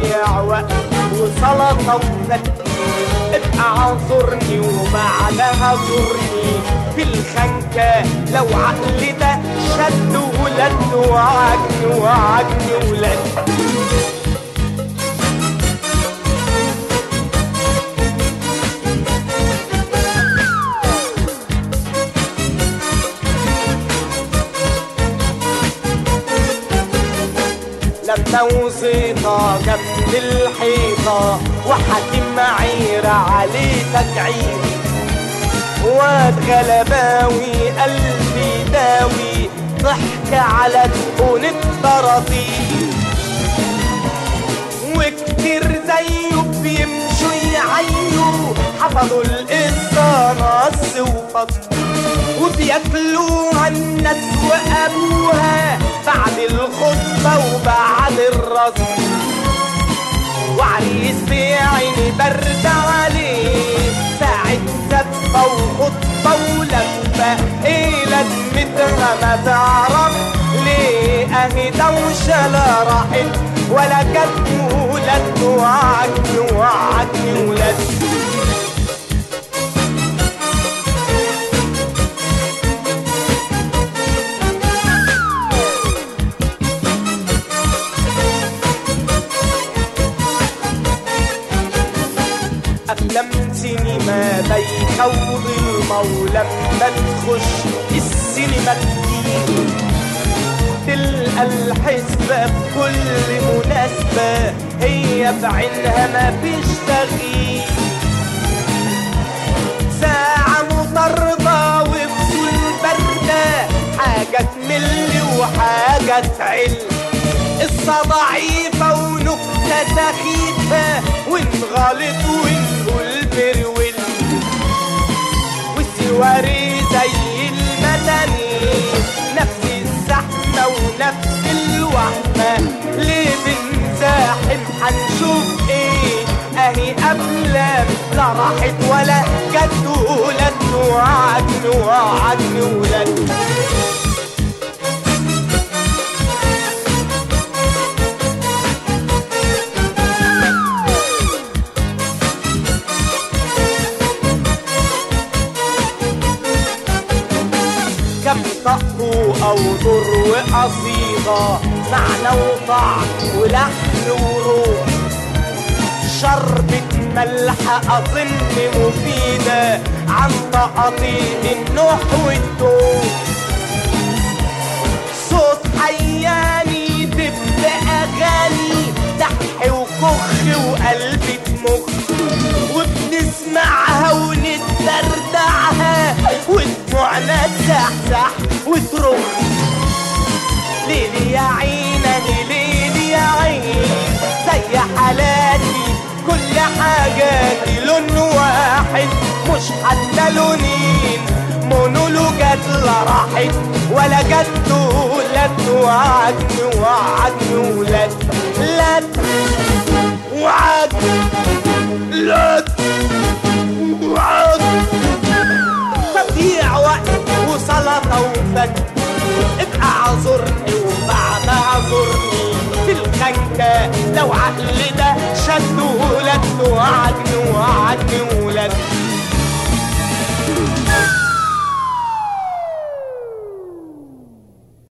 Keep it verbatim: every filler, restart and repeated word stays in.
تضيع وقت وسلطة وفت. ابقى اعذرني وبعدها زورني في الخنكة لو عقلي ده شد ولد وعجن وعجن ولد. لما وصيطة جنب الحيطة وحكيم معيرة عليه تجعير، واد غلباوي قلبي داوي ضحك على دقون الطراطير. وكتير زيه بيمشوا يعيوا حفظوا القصة نص وفصل، وبياكلوها الناس وابوها بعد الخطبة وبعد الرسم. وعريس بعيني برد عليه ساعة زفة وخطبة ولفة، ايه لازمتها ما تعرف ليه؟ اهي دوشة لا راحت ولا جت ولد وعجن وعجن ولد. أفلام سينما بيخوض المولى لما تخش السينما كتير، تلقى الحسبة بكل مناسبة هي بعينها ما فيش تغيير. ساعة مطاردة وفصول باردة حاجة تمل وحاجة تعل، قصة ضعيفة ونكتة سخيفة ونغلط ونقول برول، والسواري زي المدني نفس الزحمة ونفس الوهمة. ليه بنزاحم حنشوف ايه؟ اهي افلام لا راحت ولا جت ولد وعجن وعجن ولد. كم طق أو ضر وقصيدة معنى وطعم ولحن وروح، شربة ملح أظن مفيدة عن تقطيع النوح والدوم. صوت حياني دب أغاني دح وكخ وقلبي تمخ، وبنسمعها ونتدردعها ودموعنا تزحزح وتروح. ليلي يا عيني ليلي يا عيني زي حالاتي كل حاجاتي لون واحد مش حتى لونين، مونولوجات لا راحت ولا جت ولد وعجن وعجن ولد. لد وعجن لد وعجن تضييع وقت وسلطة وفت. ابقى اعذرني وبعد اعذرني في الخنكة لو عقلي ده شد ولد وعجن